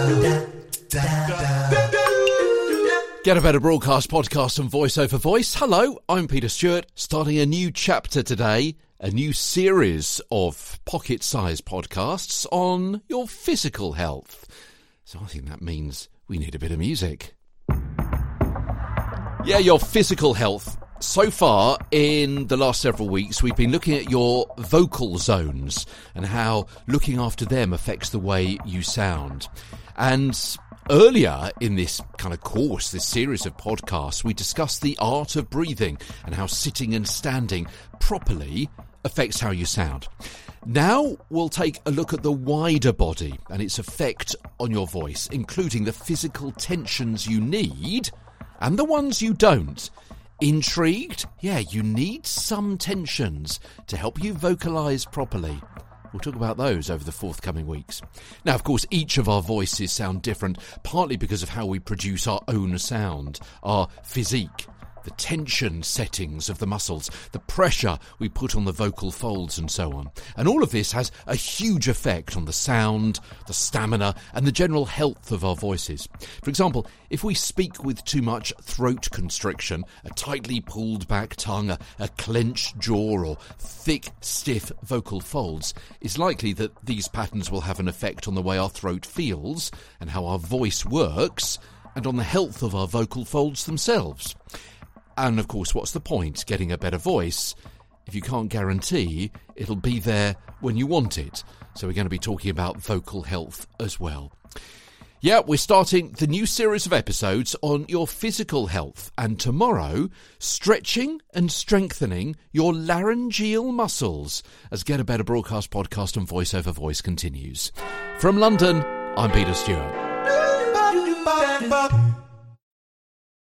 Get a Better Broadcast podcast and Voice Over Voice. Hello, I'm Peter Stewart, starting a new chapter today, a new series of pocket-sized podcasts on your physical health. So I think that means we need a bit of music. Yeah, your physical health. So far, in the last several weeks, we've been looking at your vocal zones and how looking after them affects the way you sound. And earlier in this kind of course, this series of podcasts, we discussed the art of breathing and how sitting and standing properly affects how you sound. Now we'll take a look at the wider body and its effect on your voice, including the physical tensions you need and the ones you don't. Intrigued? Yeah, you need some tensions to help you vocalise properly. We'll talk about those over the forthcoming weeks. Now, of course, each of our voices sound different, partly because of how we produce our own sound, our physique, the tension settings of the muscles, the pressure we put on the vocal folds and so on. And all of this has a huge effect on the sound, the stamina and the general health of our voices. For example, if we speak with too much throat constriction, a tightly pulled back tongue, a clenched jaw or thick, stiff vocal folds, it's likely that these patterns will have an effect on the way our throat feels and how our voice works and on the health of our vocal folds themselves. And, of course, what's the point, getting a better voice, if you can't guarantee it'll be there when you want it? So we're going to be talking about vocal health as well. Yeah, we're starting the new series of episodes on your physical health. And tomorrow, stretching and strengthening your laryngeal muscles as Get a Better Broadcast podcast and Voice Over Voice continues. From London, I'm Peter Stewart.